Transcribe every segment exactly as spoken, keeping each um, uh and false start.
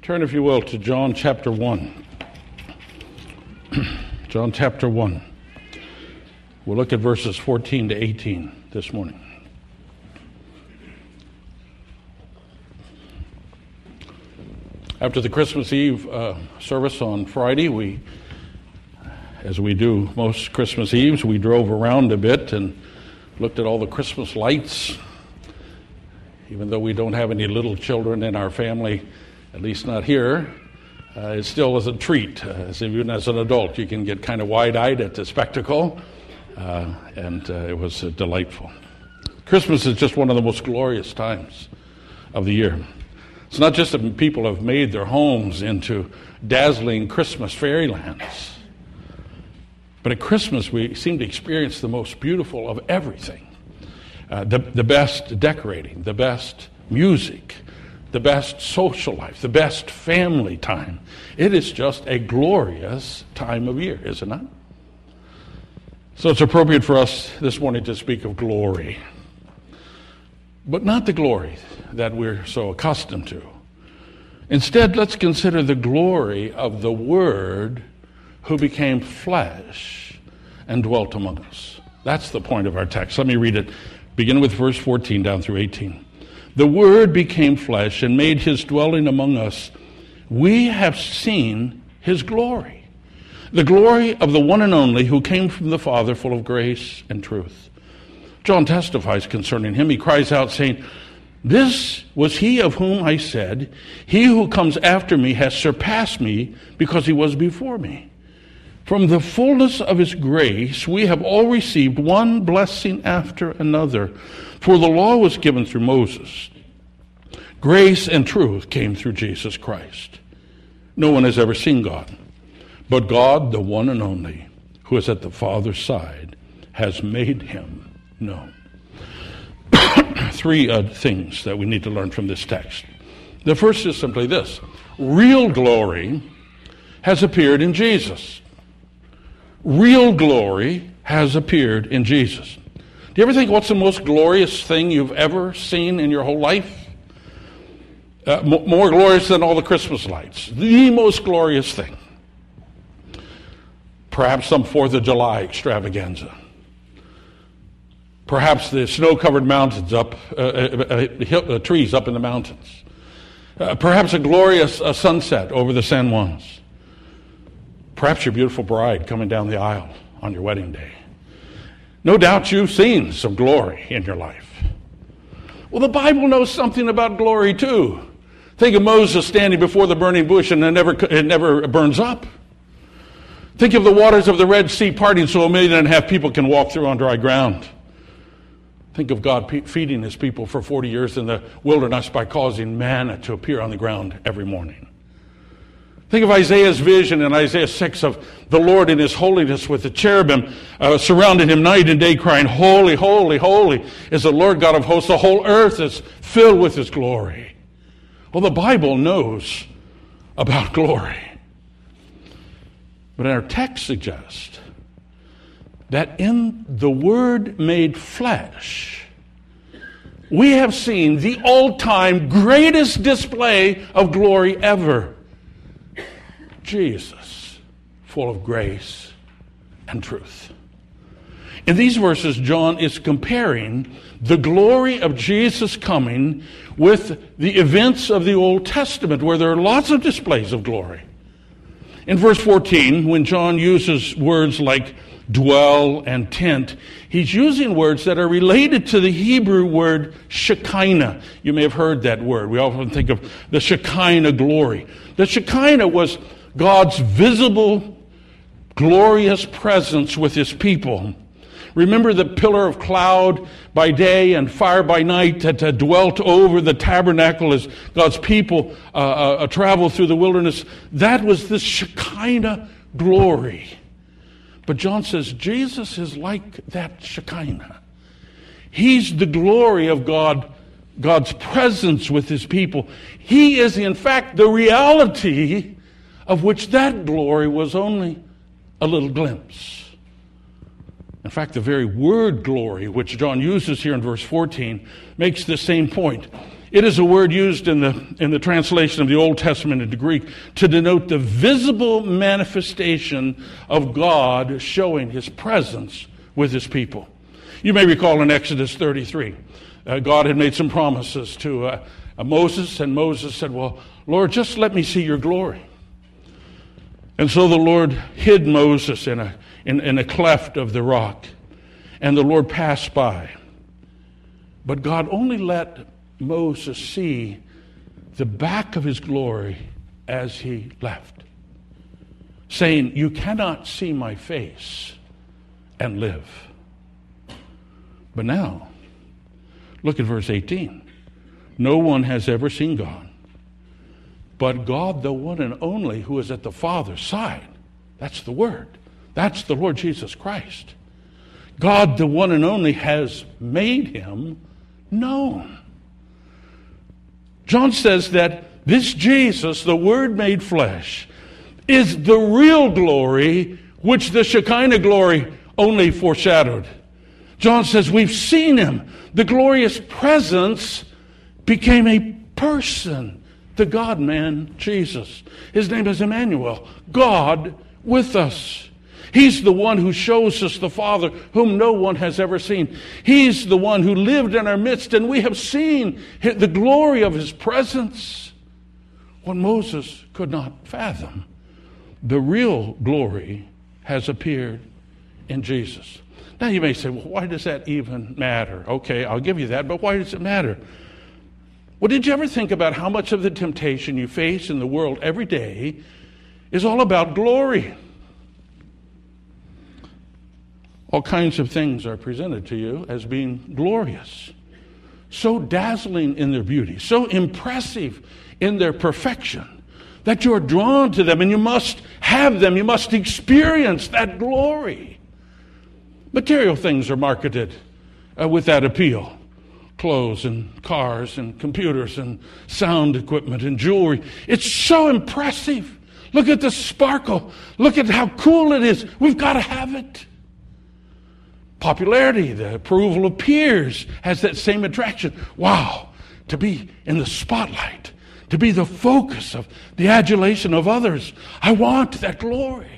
Turn, if you will, to John chapter one. John chapter one. We'll look at verses fourteen to eighteen this morning. After the Christmas Eve uh, service on Friday, we, as we do most Christmas Eves, we drove around a bit and looked at all the Christmas lights. Even though we don't have any little children in our family, at least not here, uh, it still is a treat. Uh, as even as an adult, you can get kind of wide-eyed at the spectacle, uh, and uh, it was uh, delightful. Christmas is just one of the most glorious times of the year. It's not just that people have made their homes into dazzling Christmas fairylands, but at Christmas we seem to experience the most beautiful of everything. Uh, the, the best decorating, the best music, the best social life, the best family time. It is just a glorious time of year, is it not? So it's appropriate for us this morning to speak of glory. But not the glory that we're so accustomed to. Instead, let's consider the glory of the Word who became flesh and dwelt among us. That's the point of our text. Let me read it. Begin with verse fourteen down through eighteen. The Word became flesh and made his dwelling among us. We have seen his glory, the glory of the one and only who came from the Father, full of grace and truth. John testifies concerning him. He cries out, saying, "This was he of whom I said, he who comes after me has surpassed me because he was before me. From the fullness of his grace, we have all received one blessing after another. For the law was given through Moses. Grace and truth came through Jesus Christ. No one has ever seen God, but God, the one and only, who is at the Father's side, has made him known." Three uh, things that we need to learn from this text. The first is simply this: real glory has appeared in Jesus. Real glory has appeared in Jesus. Do you ever think what's the most glorious thing you've ever seen in your whole life? Uh, m- more glorious than all the Christmas lights. The most glorious thing. Perhaps some Fourth of July extravaganza. Perhaps the snow-covered mountains up, uh, uh, uh, uh, trees up in the mountains. Uh, perhaps a glorious uh, sunset over the San Juans. Perhaps your beautiful bride coming down the aisle on your wedding day. No doubt you've seen some glory in your life. Well, the Bible knows something about glory too. Think of Moses standing before the burning bush and it never, it never burns up. Think of the waters of the Red Sea parting so a million and a half people can walk through on dry ground. Think of God pe- feeding his people for forty years in the wilderness by causing manna to appear on the ground every morning. Think of Isaiah's vision in Isaiah six of the Lord in his holiness with the cherubim uh, surrounding him night and day, crying, "Holy, holy, holy is the Lord God of hosts. The whole earth is filled with his glory." Well, the Bible knows about glory. But our text suggests that in the Word made flesh, we have seen the all-time greatest display of glory ever. Jesus, full of grace and truth. In these verses, John is comparing the glory of Jesus coming with the events of the Old Testament, where there are lots of displays of glory. In verse fourteen, when John uses words like dwell and tent, he's using words that are related to the Hebrew word Shekinah. You may have heard that word. We often think of the Shekinah glory. The Shekinah was God's visible, glorious presence with his people. Remember the pillar of cloud by day and fire by night that uh, dwelt over the tabernacle as God's people uh, uh, traveled through the wilderness? That was the Shekinah glory. But John says Jesus is like that Shekinah. He's the glory of God, God's presence with his people. He is, in fact, the reality of which that glory was only a little glimpse. In fact, the very word glory, which John uses here in verse fourteen, makes the same point. It is a word used in the, in the translation of the Old Testament into Greek to denote the visible manifestation of God showing his presence with his people. You may recall in Exodus thirty-three, uh, God had made some promises to uh, uh, Moses, and Moses said, well, Lord, just let me see your glory. And so the Lord hid Moses in a, in, in a cleft of the rock, and the Lord passed by. But God only let Moses see the back of his glory as he left, saying, you cannot see my face and live. But now, look at verse eighteen. No one has ever seen God, but God, the one and only, who is at the Father's side. That's the Word. That's the Lord Jesus Christ. God, the one and only, has made him known. John says that this Jesus, the Word made flesh, is the real glory which the Shekinah glory only foreshadowed. John says we've seen him. The glorious presence became a person, the God-man, Jesus. His name is Emmanuel, God with us. He's the one who shows us the Father, whom no one has ever seen. He's the one who lived in our midst, and we have seen the glory of his presence. What Moses could not fathom, the real glory has appeared in Jesus. Now you may say, well, why does that even matter? Okay, I'll give you that, but why does it matter? Well, did you ever think about how much of the temptation you face in the world every day is all about glory? All kinds of things are presented to you as being glorious, so dazzling in their beauty, so impressive in their perfection, that you're drawn to them and you must have them, you must experience that glory. Material things are marketed uh, with that appeal. Clothes and cars and computers and sound equipment and jewelry. It's so impressive. Look at the sparkle. Look at how cool it is. We've got to have it. Popularity, the approval of peers has that same attraction. Wow, to be in the spotlight, to be the focus of the adulation of others. I want that glory.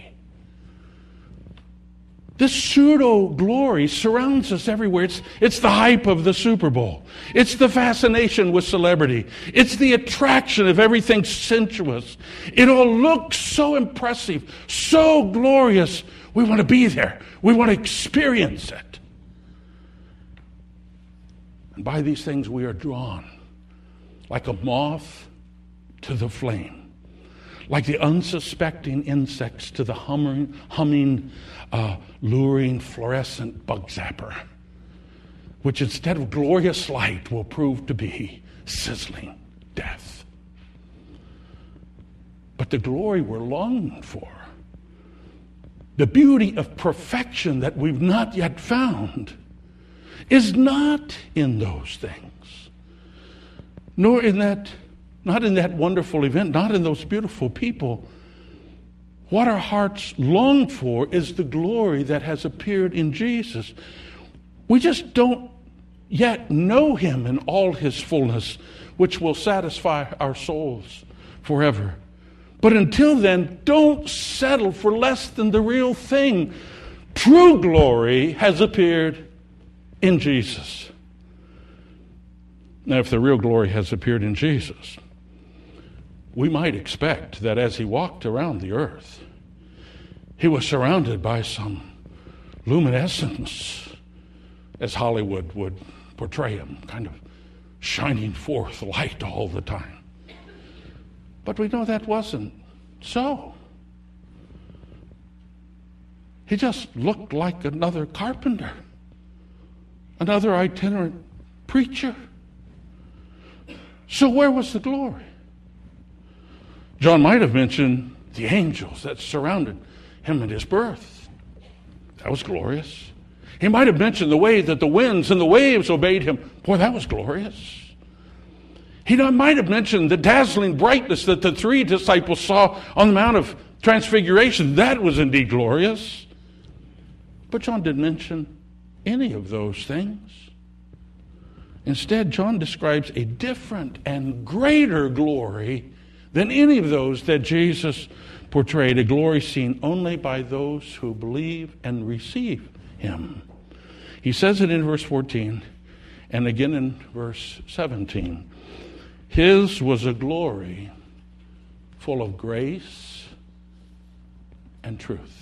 This pseudo-glory surrounds us everywhere. It's, it's the hype of the Super Bowl. It's the fascination with celebrity. It's the attraction of everything sensuous. It all looks so impressive, so glorious. We want to be there. We want to experience it. And by these things we are drawn like a moth to the flame, like the unsuspecting insects to the humming, humming uh, luring fluorescent bug zapper, which instead of glorious light will prove to be sizzling death. But the glory we're longing for, the beauty of perfection that we've not yet found, is not in those things, nor in that, not in that wonderful event, not in those beautiful people. What our hearts long for is the glory that has appeared in Jesus. We just don't yet know him in all his fullness, which will satisfy our souls forever. But until then, don't settle for less than the real thing. True glory has appeared in Jesus. Now, if the real glory has appeared in Jesus, we might expect that as he walked around the earth, he was surrounded by some luminescence, as Hollywood would portray him, kind of shining forth light all the time. But we know that wasn't so. He just looked like another carpenter, another itinerant preacher. So where was the glory? John might have mentioned the angels that surrounded him at his birth. That was glorious. He might have mentioned the way that the winds and the waves obeyed him. Boy, that was glorious. He might have mentioned the dazzling brightness that the three disciples saw on the Mount of Transfiguration. That was indeed glorious. But John didn't mention any of those things. Instead, John describes a different and greater glory than any of those that Jesus portrayed, a glory seen only by those who believe and receive him. He says it in verse fourteen and again in verse seventeen. His was a glory full of grace and truth.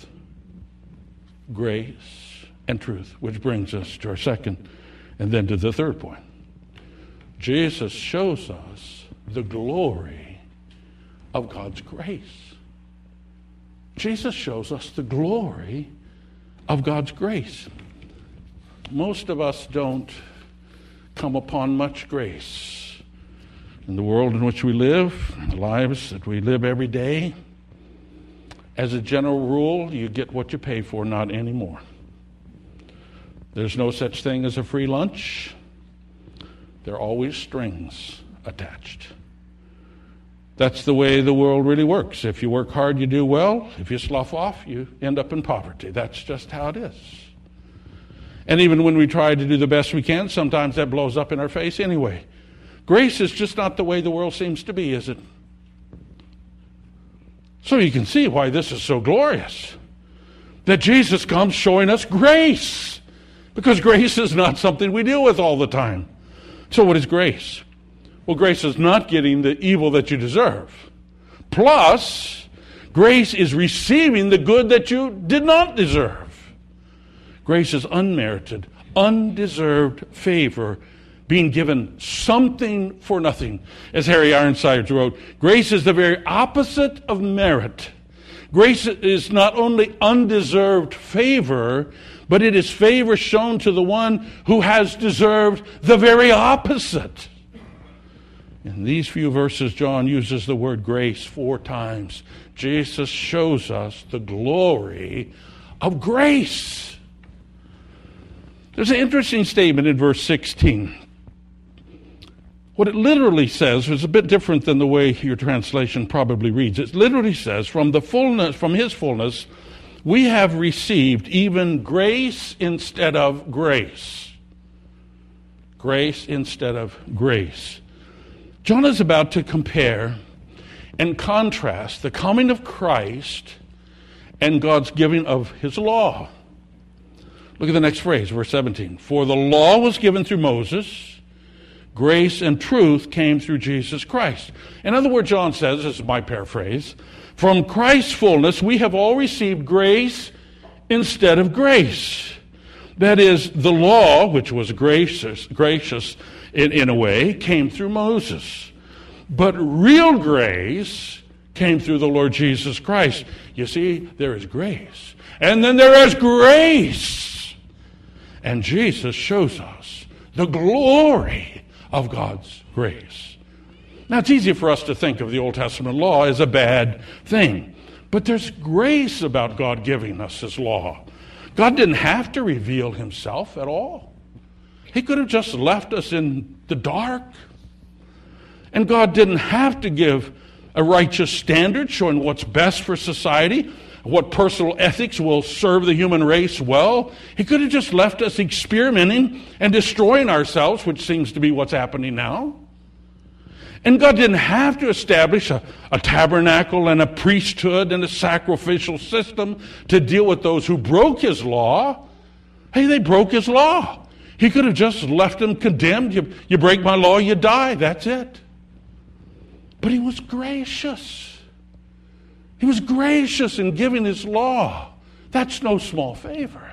Grace and truth, which brings us to our second and then to the third point. Jesus shows us the glory of God's grace. Jesus shows us the glory of God's grace. Most of us don't come upon much grace in the world in which we live, in the lives that we live every day. As a general rule, you get what you pay for, not anymore. There's no such thing as a free lunch. There are always strings attached. That's the way the world really works. If you work hard, you do well. If you slough off, you end up in poverty. That's just how it is. And even when we try to do the best we can, sometimes that blows up in our face anyway. Grace is just not the way the world seems to be, is it? So you can see why this is so glorious. That Jesus comes showing us grace. Because grace is not something we deal with all the time. So what is grace? Well, grace is not getting the evil that you deserve. Plus, grace is receiving the good that you did not deserve. Grace is unmerited, undeserved favor, being given something for nothing. As Harry Ironside wrote, grace is the very opposite of merit. Grace is not only undeserved favor, but it is favor shown to the one who has deserved the very opposite. In these few verses, John uses the word grace four times. Jesus shows us the glory of grace. There's an interesting statement in verse sixteen. What it literally says is a bit different than the way your translation probably reads. It literally says, from the fullness, from his fullness, we have received even grace instead of grace. Grace instead of grace. John is about to compare and contrast the coming of Christ and God's giving of his law. Look at the next phrase, verse seventeen. For the law was given through Moses, grace and truth came through Jesus Christ. In other words, John says, this is my paraphrase, from Christ's fullness we have all received grace instead of grace. That is, the law, which was gracious, gracious in, in a way, came through Moses. But real grace came through the Lord Jesus Christ. You see, there is grace. And then there is grace. And Jesus shows us the glory of God's grace. Now, it's easy for us to think of the Old Testament law as a bad thing. But there's grace about God giving us his law. God didn't have to reveal himself at all. He could have just left us in the dark. And God didn't have to give a righteous standard showing what's best for society, what personal ethics will serve the human race well. He could have just left us experimenting and destroying ourselves, which seems to be what's happening now. And God didn't have to establish a, a tabernacle and a priesthood and a sacrificial system to deal with those who broke his law. Hey, they broke his law. He could have just left them condemned. You, you break my law, you die. That's it. But he was gracious. He was gracious in giving his law. That's no small favor.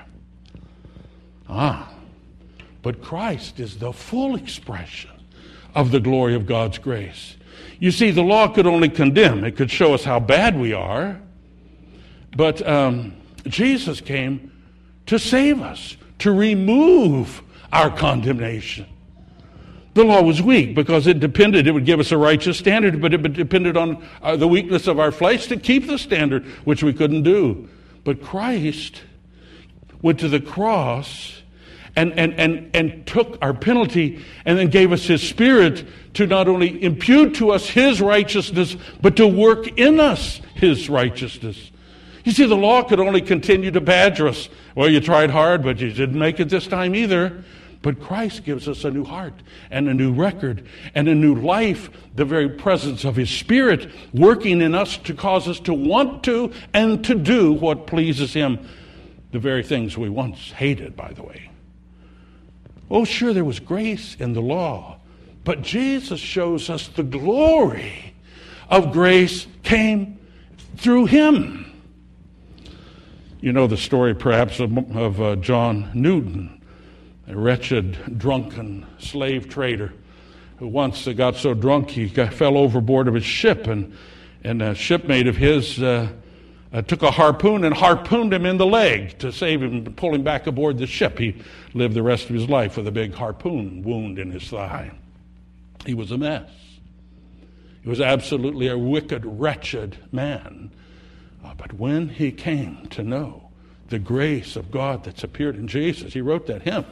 Ah, but Christ is the full expression of the glory of God's grace. You see, the law could only condemn. It could show us how bad we are. But um, Jesus came to save us, to remove our condemnation. The law was weak because it depended, it would give us a righteous standard, but it depended on uh, the weakness of our flesh to keep the standard, which we couldn't do. But Christ went to the cross and, and, and, and took our penalty and then gave us his Spirit to not only impute to us his righteousness, but to work in us his righteousness. You see, the law could only continue to badger us. Well, you tried hard, but you didn't make it this time either. But Christ gives us a new heart and a new record and a new life, the very presence of His Spirit working in us to cause us to want to and to do what pleases Him, the very things we once hated, by the way. Oh, sure, there was grace in the law, but Jesus shows us the glory of grace came through Him. You know the story, perhaps, of, of uh, John Newton, a wretched, drunken slave trader who once got so drunk he got, fell overboard of his ship, and, and a shipmate of his uh, uh, took a harpoon and harpooned him in the leg to save him and pull him back aboard the ship. He lived the rest of his life with a big harpoon wound in his thigh. He was a mess. He was absolutely a wicked, wretched man. Uh, but when he came to know the grace of God that's appeared in Jesus, he wrote that hymn.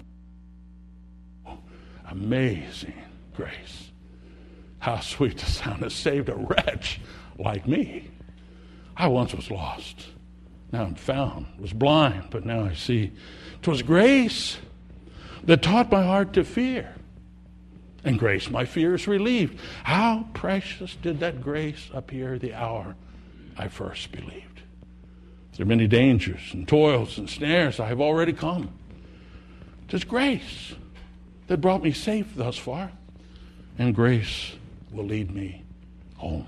Amazing grace. How sweet the sound has saved a wretch like me. I once was lost. Now I'm found. Was blind, but now I see. 'Twas grace that taught my heart to fear, and grace my fears relieved. How precious did that grace appear the hour I first believed. Through many dangers and toils and snares I have already come. 'Tis grace that brought me safe thus far, and grace will lead me home.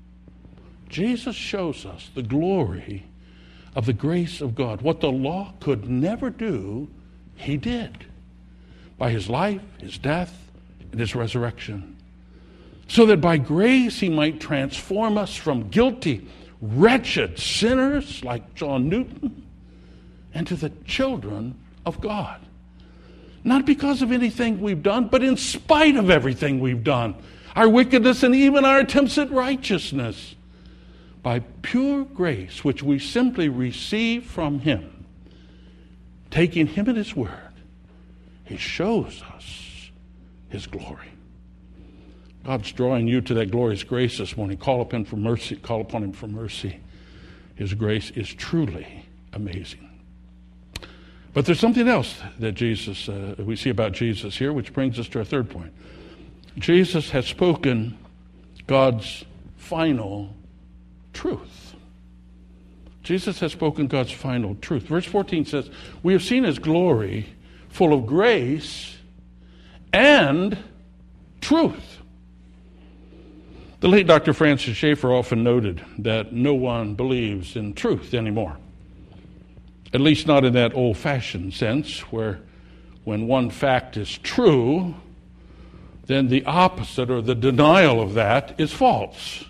Jesus shows us the glory of the grace of God. What the law could never do, He did. By His life, His death, and His resurrection. So that by grace He might transform us from guilty, wretched sinners like John Newton into the children of God. Not because of anything we've done, but in spite of everything we've done. Our wickedness and even our attempts at righteousness. By pure grace, which we simply receive from Him, taking Him at His word, He shows us His glory. God's drawing you to that glorious grace this morning. Call upon Him for mercy. Call upon Him for mercy. His grace is truly amazing. But there's something else that Jesus, uh, we see about Jesus here, which brings us to our third point. Jesus has spoken God's final truth. Jesus has spoken God's final truth. Verse fourteen says, we have seen His glory full of grace and truth. The late Doctor Francis Schaeffer often noted that no one believes in truth anymore. At least not in that old-fashioned sense, where when one fact is true, then the opposite or the denial of that is false.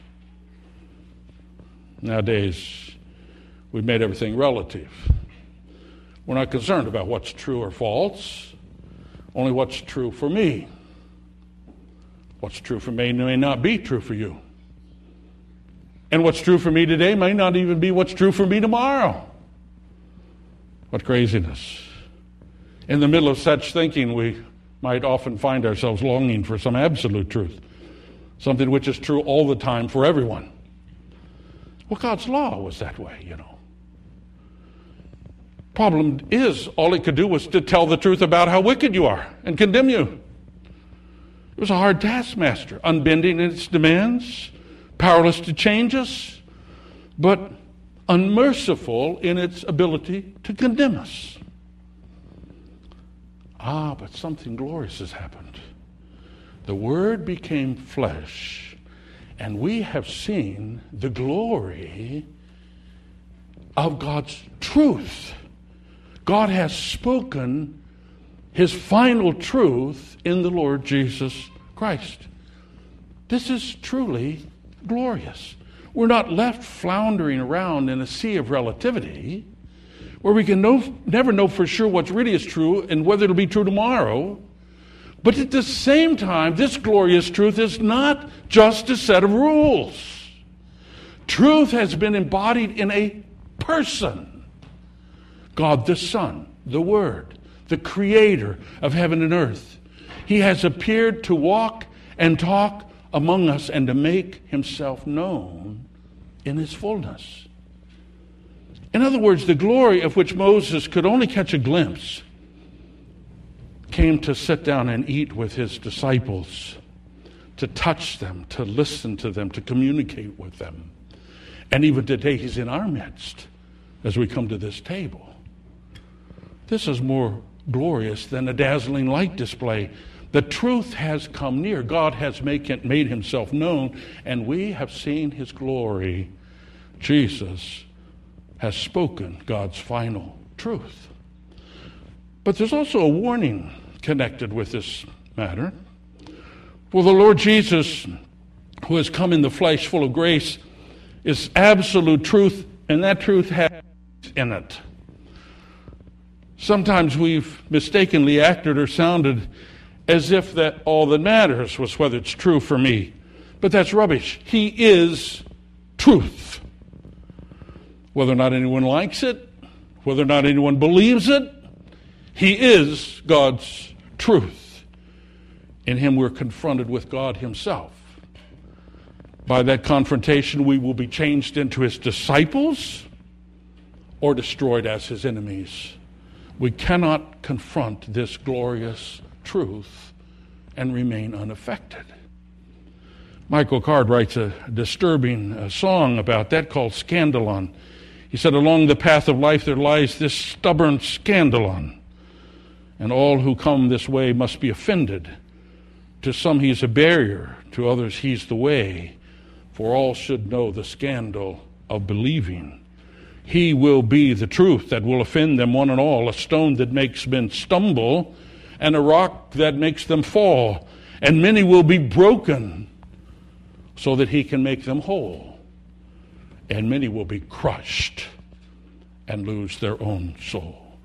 Nowadays, we've made everything relative. We're not concerned about what's true or false, only what's true for me. What's true for me may not be true for you. And what's true for me today may not even be what's true for me tomorrow. What craziness. In the middle of such thinking, we might often find ourselves longing for some absolute truth, something which is true all the time for everyone. Well, God's law was that way, you know. Problem is, all it could do was to tell the truth about how wicked you are and condemn you. It was a hard taskmaster, unbending in its demands, powerless to change us, but unmerciful in its ability to condemn us. Ah, but something glorious has happened. The Word became flesh, and we have seen the glory of God's truth. God has spoken His final truth in the Lord Jesus Christ. This is truly glorious. We're not left floundering around in a sea of relativity where we can know, never know for sure what's really is true and whether it'll be true tomorrow. But at the same time, this glorious truth is not just a set of rules. Truth has been embodied in a person. God the Son, the Word, the Creator of heaven and earth. He has appeared to walk and talk among us and to make Himself known in His fullness. In other words, the glory of which Moses could only catch a glimpse came to sit down and eat with his disciples, to touch them, to listen to them, to communicate with them. And even today, he's in our midst as we come to this table. This is more glorious than a dazzling light display. The truth has come near. God has make it, made himself known, and we have seen his glory. Jesus has spoken God's final truth. But there's also a warning connected with this matter. For the Lord Jesus, who has come in the flesh full of grace, is absolute truth, and that truth has in it. Sometimes we've mistakenly acted or sounded as if that all that matters was whether it's true for me. But that's rubbish. He is truth. Whether or not anyone likes it, whether or not anyone believes it, he is God's truth. In him we're confronted with God himself. By that confrontation we will be changed into his disciples or destroyed as his enemies. We cannot confront this glorious truth and remain unaffected. Michael Card writes a disturbing uh, song about that called Scandalon. He said, along the path of life there lies this stubborn scandalon, and all who come this way must be offended. To some he's a barrier, to others he's the way, for all should know the scandal of believing. He will be the truth that will offend them one and all, a stone that makes men stumble, and a rock that makes them fall. And many will be broken so that he can make them whole. And many will be crushed and lose their own soul.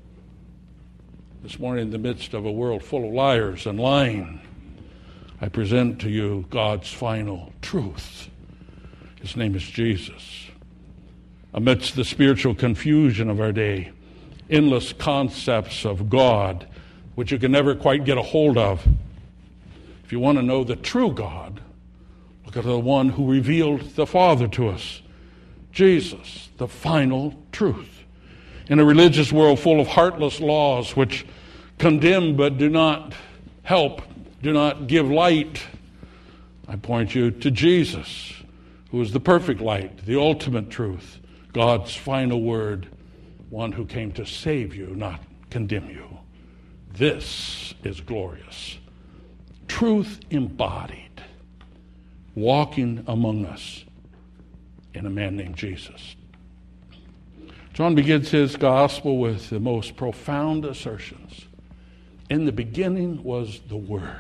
This morning, in the midst of a world full of liars and lying, I present to you God's final truth. His name is Jesus. Amidst the spiritual confusion of our day, endless concepts of God, which you can never quite get a hold of. If you want to know the true God, look at the one who revealed the Father to us, Jesus, the final truth. In a religious world full of heartless laws which condemn but do not help, do not give light, I point you to Jesus, who is the perfect light, the ultimate truth, God's final word, one who came to save you, not condemn you. This is glorious. Truth embodied, walking among us in a man named Jesus. John begins his gospel with the most profound assertions. In the beginning was the Word.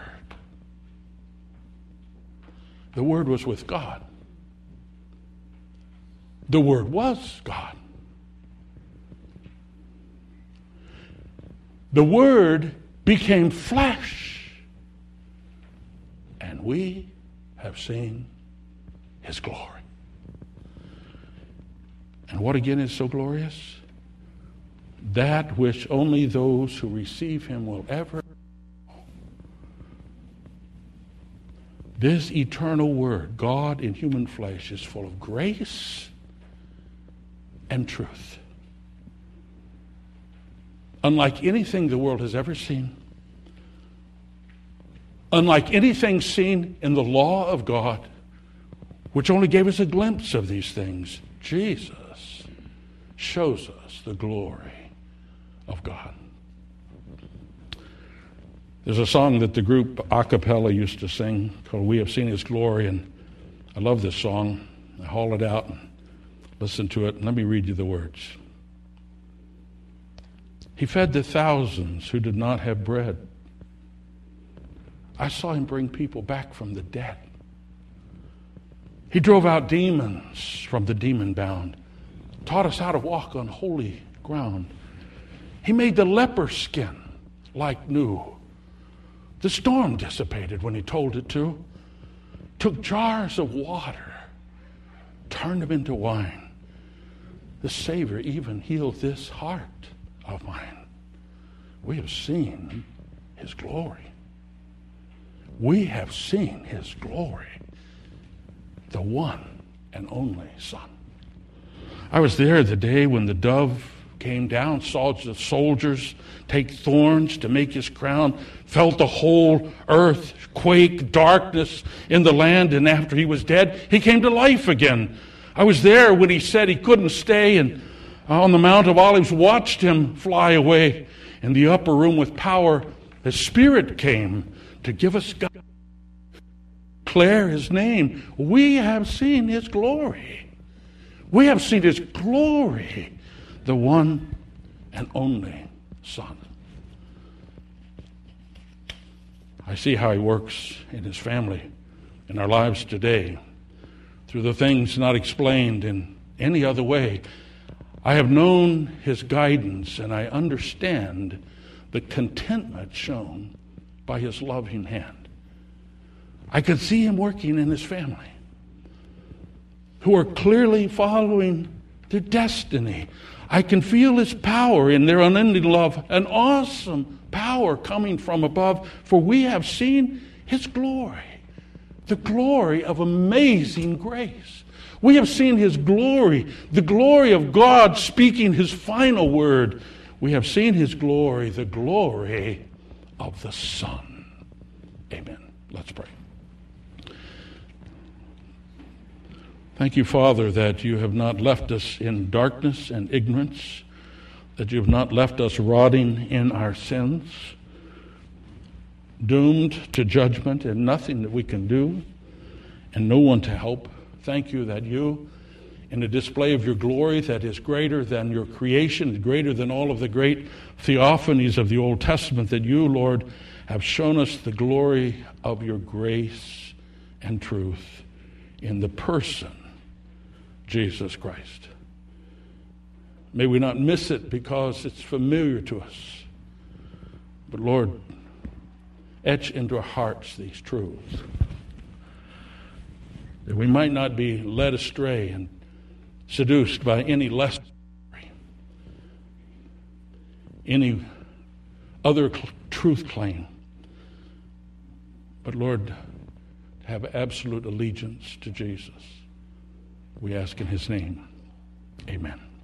The Word was with God. The Word was God. The Word became flesh, and we have seen his glory. And what again is so glorious? That which only those who receive him will ever know. This eternal Word, God in human flesh, is full of grace and truth. Unlike anything the world has ever seen, unlike anything seen in the law of God, which only gave us a glimpse of these things, Jesus shows us the glory of God. There's a song that the group a cappella used to sing called We Have Seen His Glory, and I love this song. I haul it out and listen to it, and let me read you the words. He fed the thousands who did not have bread. I saw him bring people back from the dead. He drove out demons from the demon-bound, taught us how to walk on holy ground. He made the leper skin like new. The storm dissipated when he told it to. Took jars of water, turned them into wine. The Savior even healed this heart of mine. We have seen his glory. We have seen his glory. The one and only Son. I was there the day when the dove came down, saw the soldiers take thorns to make his crown, felt the whole earth quake, darkness in the land, and after he was dead, he came to life again. I was there when he said he couldn't stay, and on the Mount of Olives watched him fly away. In the upper room with power, the Spirit came to give us God. Declare his name. We have seen his glory. We have seen his glory, the one and only Son. I see how he works in his family, in our lives today, through the things not explained in any other way. I have known his guidance, and I understand the contentment shown by his loving hand. I could see him working in his family, who are clearly following their destiny. I can feel his power in their unending love, an awesome power coming from above, for we have seen his glory, the glory of amazing grace. We have seen his glory, the glory of God speaking his final word. We have seen his glory, the glory of the Son. Amen. Let's pray. Thank you, Father, that you have not left us in darkness and ignorance, that you have not left us rotting in our sins, doomed to judgment and nothing that we can do and no one to help. Thank you that you, in a display of your glory that is greater than your creation, greater than all of the great theophanies of the Old Testament, that you, Lord, have shown us the glory of your grace and truth in the person, Jesus Christ. May we not miss it because it's familiar to us. But Lord, etch into our hearts these truths, that we might not be led astray and seduced by any less, any other cl- truth claim. But Lord, to have absolute allegiance to Jesus. We ask in his name. Amen.